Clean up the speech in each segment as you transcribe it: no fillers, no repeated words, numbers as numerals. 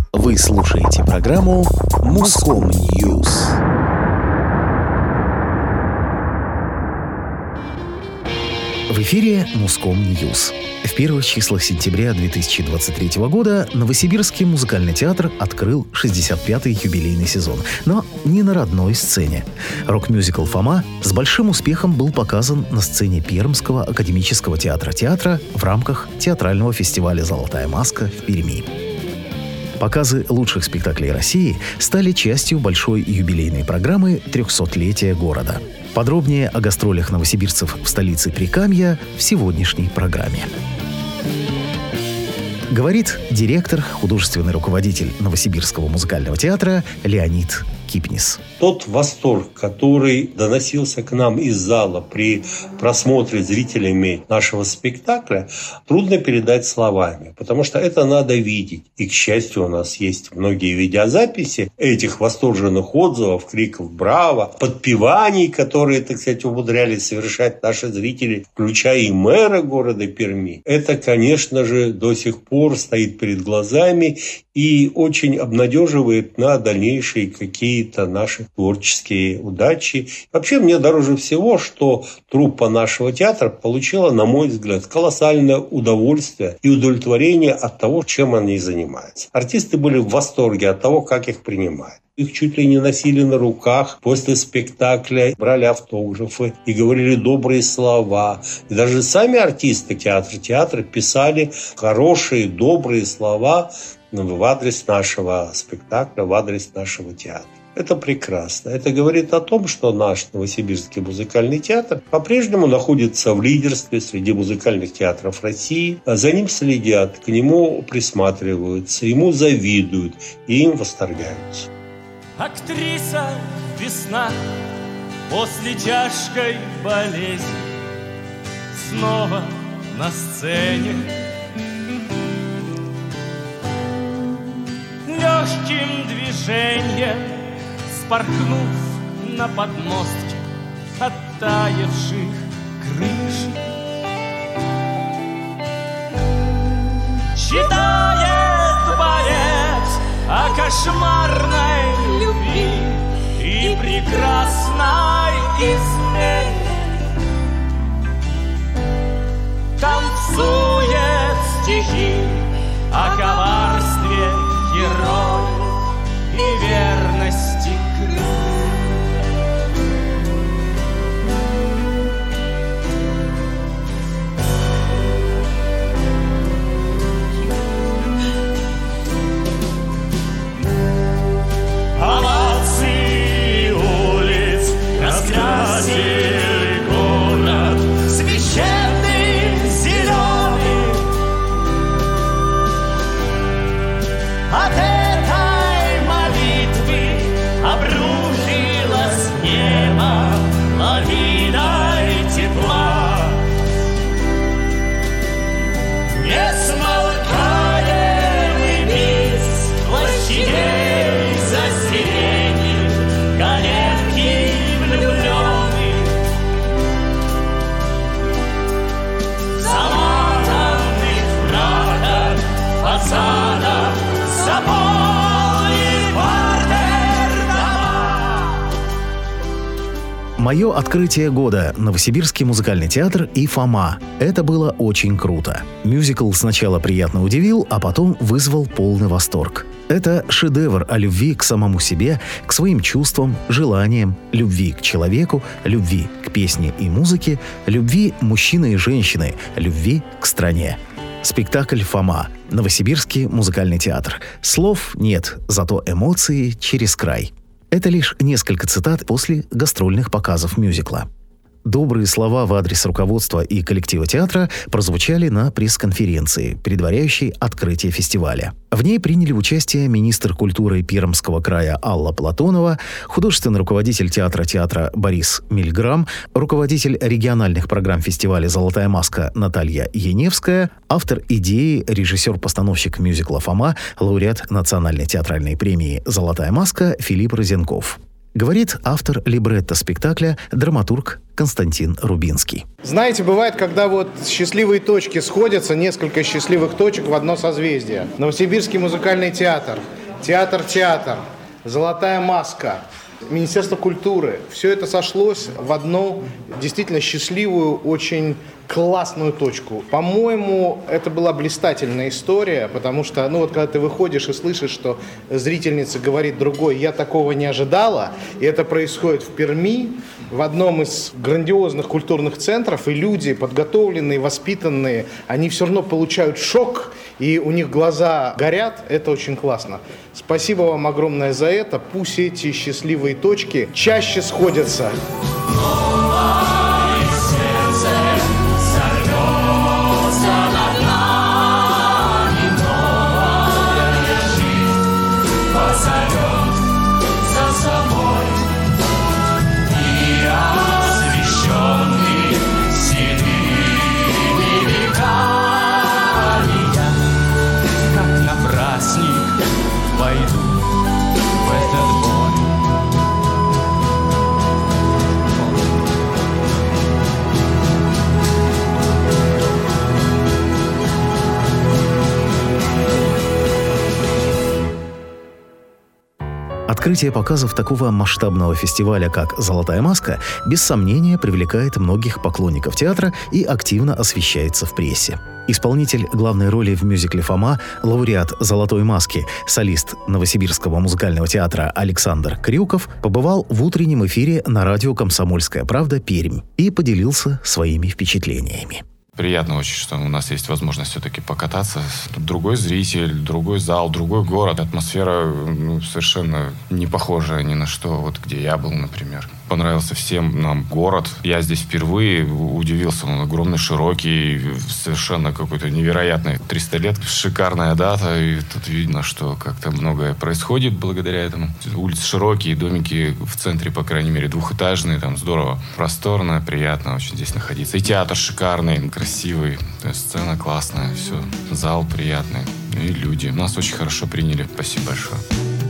Вы слушаете программу «Муском Ньюс». В эфире «Муском Ньюс». В первых числах сентября 2023 года Новосибирский музыкальный театр открыл 65-й юбилейный сезон, но не на родной сцене. Рок-мюзикл «Фома» с большим успехом был показан на сцене Пермского академического театра в рамках театрального фестиваля «Золотая маска» в Перми. Показы лучших спектаклей России стали частью большой юбилейной программы «300-летия города». Подробнее о гастролях новосибирцев в столице Прикамья в сегодняшней программе. Говорит директор, художественный руководитель Новосибирского музыкального театра Леонид Кипнис. Тот восторг, который доносился к нам из зала при просмотре зрителями нашего спектакля, трудно передать словами, потому что это надо видеть. И, к счастью, у нас есть многие видеозаписи этих восторженных отзывов, криков «Браво!», подпеваний, которые, так сказать, умудрялись совершать наши зрители, включая и мэра города Перми. Это, конечно же, до сих пор стоит перед глазами и очень обнадеживает на дальнейшие какие-то наши творческие удачи. Вообще, мне дороже всего, что труппа нашего театра получила, на мой взгляд, колоссальное удовольствие и удовлетворение от того, чем они занимаются. Артисты были в восторге от того, как их принимают. Их чуть ли не носили на руках после спектакля, брали автографы и говорили добрые слова. И даже сами артисты театра писали хорошие, добрые слова в адрес нашего спектакля, в адрес нашего театра. Это прекрасно. Это говорит о том, что наш Новосибирский музыкальный театр по-прежнему находится в лидерстве среди музыкальных театров России. За ним следят, к нему присматриваются, ему завидуют и им восторгаются. Актриса весна после тяжкой болезни снова на сцене. Легким движением спорхнув на подмостке оттаивших крыш, читает поэт о кошмарной любви и прекрасной измене, танцует стихи о коварстве героев и верности Крыма. Овации улиц раскрасили город священным зеленым. От этой молитвы обрушилось небо лавиной тепла. Не смолкаемый бис площадей за сиренью коленки влюбленных, заматанных фраках пацанов заполнит партер дома. Мое открытие года – Новосибирский музыкальный театр и «Фома». Это было очень круто. Мюзикл сначала приятно удивил, а потом вызвал полный восторг. Это шедевр о любви к самому себе, к своим чувствам, желаниям, любви к человеку, любви к песне и музыке, любви мужчины и женщины, любви к стране. Спектакль «Фома». Новосибирский музыкальный театр. Слов нет, зато эмоции через край. Это лишь несколько цитат после гастрольных показов мюзикла. Добрые слова в адрес руководства и коллектива театра прозвучали на пресс-конференции, предваряющей открытие фестиваля. В ней приняли участие министр культуры Пермского края Алла Платонова, художественный руководитель театра Борис Мильграм, руководитель региональных программ фестиваля «Золотая маска» Наталья Яневская, автор идеи, режиссер-постановщик мюзикла «Фома», лауреат национальной театральной премии «Золотая маска» Филипп Розенков. Говорит автор либретто спектакля, драматург Константин Рубинский. Знаете, бывает, когда вот счастливые точки сходятся, несколько счастливых точек в одно созвездие. Новосибирский музыкальный театр. Театр, «Золотая маска», Министерство культуры. Все это сошлось в одну действительно счастливую, очень классную точку. По-моему, это была блистательная история, потому что, когда ты выходишь и слышишь, что зрительница говорит другой, я такого не ожидала, и это происходит в Перми, в одном из грандиозных культурных центров, и люди, подготовленные, воспитанные, они все равно получают шок, и у них глаза горят, это очень классно. Спасибо вам огромное за это, пусть эти счастливые точки чаще сходятся. Открытие показов такого масштабного фестиваля, как «Золотая маска», без сомнения привлекает многих поклонников театра и активно освещается в прессе. Исполнитель главной роли в мюзикле «Фома», лауреат «Золотой маски», солист Новосибирского музыкального театра Александр Крюков побывал в утреннем эфире на радио «Комсомольская правда» Пермь и поделился своими впечатлениями. Приятно очень, что у нас есть возможность все-таки покататься. Тут другой зритель, другой зал, другой город. Атмосфера совершенно не похожа ни на что, вот где я был, например. Понравился всем нам город. Я здесь впервые удивился. Он огромный, широкий, совершенно какой-то невероятный. 300 лет. Шикарная дата. И тут видно, что как-то многое происходит благодаря этому. Улицы широкие, домики в центре, по крайней мере, двухэтажные. Там здорово. Просторно, приятно очень здесь находиться. И театр шикарный, красивый. Сцена классная. Все. Зал приятный. И люди. Нас очень хорошо приняли. Спасибо большое.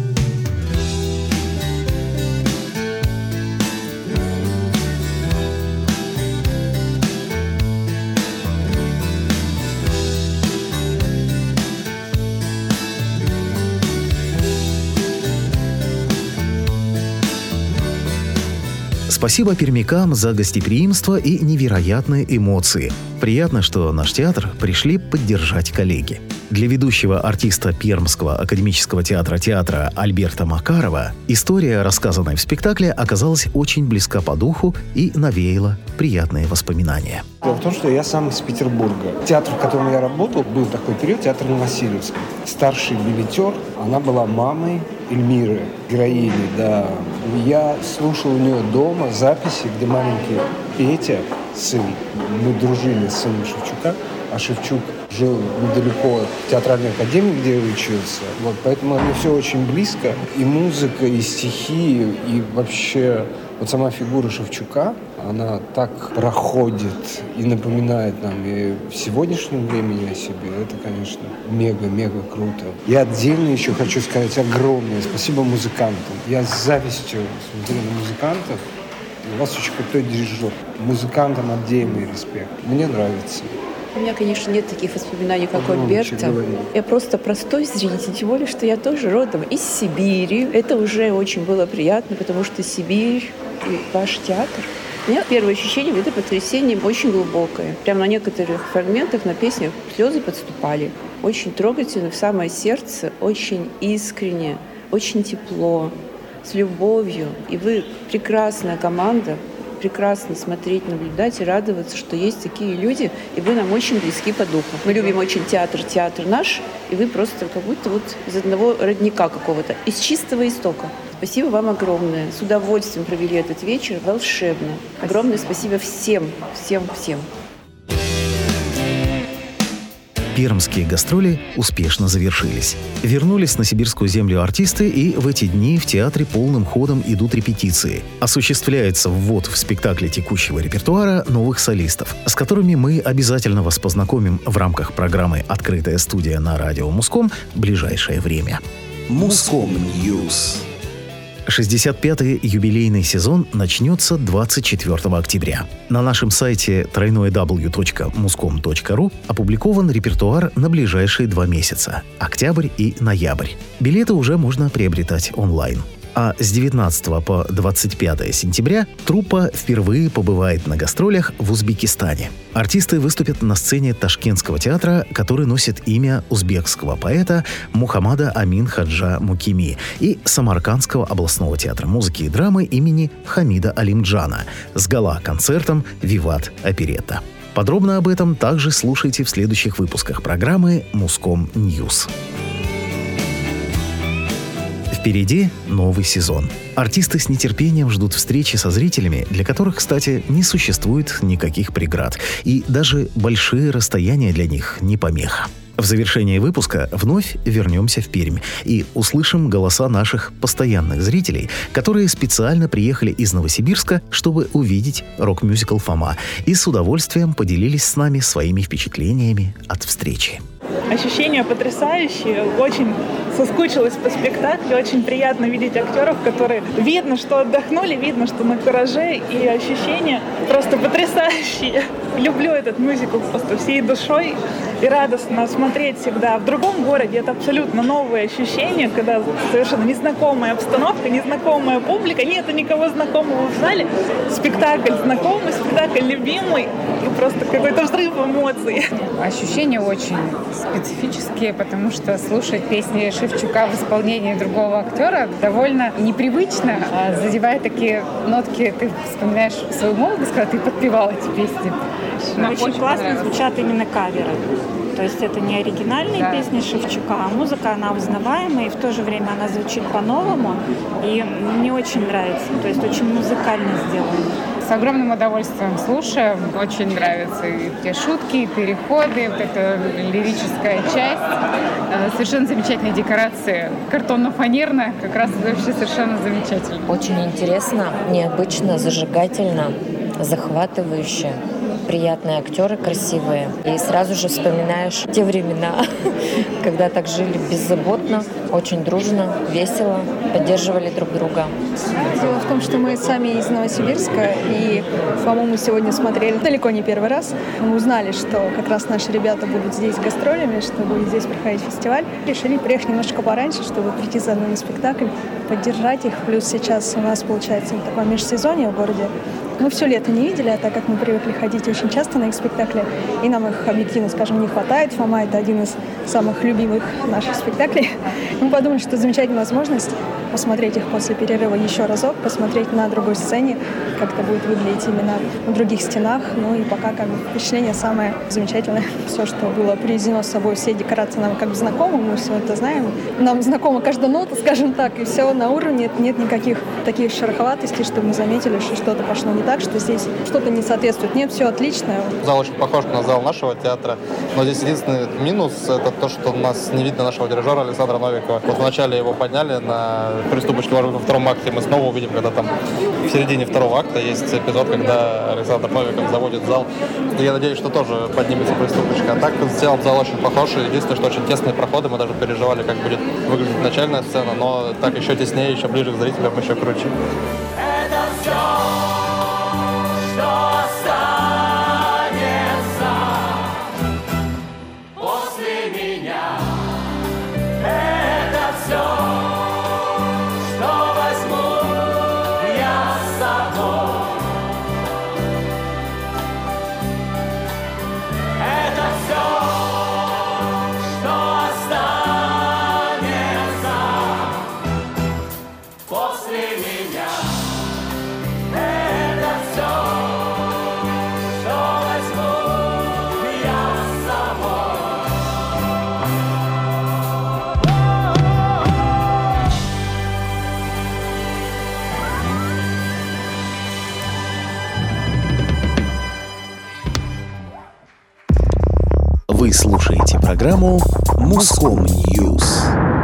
Спасибо пермякам за гостеприимство и невероятные эмоции. Приятно, что наш театр пришли поддержать коллеги. Для ведущего артиста Пермского академического театра Альберта Макарова история, рассказанная в спектакле, оказалась очень близка по духу и навеяла приятные воспоминания. Дело в том, что я сам из Петербурга. Театр, в котором я работал, был такой период, театр Новосибирск. Старший билетер, она была мамой Эльмиры, героини, да. Я слушал у нее дома записи, где маленький Петя, сын, мы дружили с сыном Шевчука, а Шевчук жил недалеко от театральной академии, где я учился. Вот, поэтому мне все очень близко. И музыка, и стихи, и вообще вот сама фигура Шевчука, она так проходит и напоминает нам и в сегодняшнем времени о себе. Это, конечно, мега круто. Я отдельно еще хочу сказать огромное спасибо музыкантам. Я с завистью смотрю на музыкантов. У вас очень крутой дирижер. Музыкантам отдельный респект. Мне нравится. У меня, конечно, нет таких воспоминаний, как у Альберта. Я просто простой зритель, тем более, что я тоже родом из Сибири. Это уже очень было приятно, потому что Сибирь и ваш театр. У меня первое ощущение, это потрясение очень глубокое. Прямо на некоторых фрагментах, на песнях слезы подступали. Очень трогательно, в самое сердце, очень искренне, очень тепло, с любовью. И вы прекрасная команда. Прекрасно смотреть, наблюдать и радоваться, что есть такие люди, и вы нам очень близки по духу. Мы любим очень театр наш, и вы просто как будто вот из одного родника какого-то, из чистого истока. Спасибо вам огромное. С удовольствием провели этот вечер, волшебно. Огромное спасибо всем. Пермские гастроли успешно завершились. Вернулись на сибирскую землю артисты, и в эти дни в театре полным ходом идут репетиции. Осуществляется ввод в спектакли текущего репертуара новых солистов, с которыми мы обязательно вас познакомим в рамках программы «Открытая студия» на радио Муском в ближайшее время. Муском Ньюс. 65-й юбилейный сезон начнется 24 октября. На нашем сайте www.muscom.ru опубликован репертуар на ближайшие 2 месяца – октябрь и ноябрь. Билеты уже можно приобретать онлайн. А с 19 по 25 сентября труппа впервые побывает на гастролях в Узбекистане. Артисты выступят на сцене Ташкентского театра, который носит имя узбекского поэта Мухаммада Амин Хаджа Мукими, и Самаркандского областного театра музыки и драмы имени Хамида Алимджана с гала-концертом «Виват Оперетта». Подробно об этом также слушайте в следующих выпусках программы «Муском Ньюс». Впереди новый сезон. Артисты с нетерпением ждут встречи со зрителями, для которых, кстати, не существует никаких преград. И даже большие расстояния для них не помеха. В завершении выпуска вновь вернемся в Пермь и услышим голоса наших постоянных зрителей, которые специально приехали из Новосибирска, чтобы увидеть рок-мюзикл «Фома», и с удовольствием поделились с нами своими впечатлениями от встречи. Ощущения потрясающие, очень соскучилась по спектаклю, очень приятно видеть актеров, которые видно, что отдохнули, видно, что на кураже, и ощущения просто потрясающие. Люблю этот мюзикл просто всей душой и радостно смотреть всегда. В другом городе это абсолютно новые ощущения, когда совершенно незнакомая обстановка, незнакомая публика, нету никого знакомого в зале. Спектакль знакомый, спектакль любимый, и просто какой-то взрыв эмоций. Ощущения очень специфические, потому что слушать песни Шевчука в исполнении другого актера довольно непривычно. Задевая такие нотки, ты вспоминаешь свою молодость, когда ты подпевал эти песни. Очень классно звучат именно каверы. То есть это не оригинальные песни Шевчука, а музыка, она узнаваемая, и в то же время она звучит по-новому. И мне очень нравится. То есть очень музыкально сделано. С огромным удовольствием слушаю. Очень нравятся и те шутки, и переходы, вот эта лирическая часть. Совершенно замечательные декорации. Картонно-фанерная, как раз вообще совершенно замечательно. Очень интересно, необычно, зажигательно, захватывающе. Приятные актеры, красивые. И сразу же вспоминаешь те времена, когда так жили беззаботно, очень дружно, весело, поддерживали друг друга. Дело в том, что мы сами из Новосибирска, и Фому мы сегодня смотрели далеко не первый раз. Мы узнали, что как раз наши ребята будут здесь гастролями, что будет здесь проходить фестиваль. Решили приехать немножко пораньше, чтобы прийти заодно на спектакль, поддержать их. Плюс сейчас у нас получается такое межсезонье в городе. Мы все лето не видели, а так как мы привыкли ходить очень часто на их спектакли, и нам их объективно, скажем, не хватает. «Фома» — это один из самых любимых наших спектаклей. Мы подумали, что замечательная возможность посмотреть их после перерыва еще разок, посмотреть на другой сцене, как это будет выглядеть именно на других стенах. Ну и пока как бы впечатление самое замечательное. Все, что было привезено с собой, все декорации нам как бы знакомы, мы все это знаем. Нам знакома каждая нота, скажем так, и все на уровне. Нет никаких таких шероховатостей, чтобы мы заметили, что что-то пошло не так, что здесь что-то не соответствует. Нет, все отлично. Зал очень похож на зал нашего театра, но здесь единственный минус — это то, что у нас не видно нашего дирижера Александра Новикова. Вот вначале его подняли на приступочный ложу во втором акте, мы снова увидим, когда там в середине второго акта есть эпизод, когда Александр Новиков заводит зал. И я надеюсь, что тоже поднимется приступочка. А так, в целом, зал очень похож. Единственное, что очень тесные проходы, мы даже переживали, как будет выглядеть начальная сцена, но так еще теснее, еще ближе к зрителям, еще круче. Это все, что останется после меня. Это все, что возьму я с собой. Это все, что останется после меня. Это все, что возьму я с собой. Вы слушаете программу «Муском Ньюс».